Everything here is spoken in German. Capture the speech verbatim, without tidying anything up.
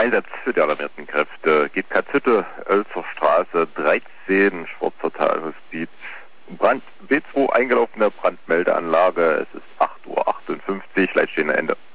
Einsatz für die alarmierten Kräfte. G K Zütte, Oelzer Straße dreizehn, Schwarzer Talhospiz. Brand B zwei, eingelaufene Brandmeldeanlage. Es ist acht Uhr achtundfünfzig, Leitstehende Ende.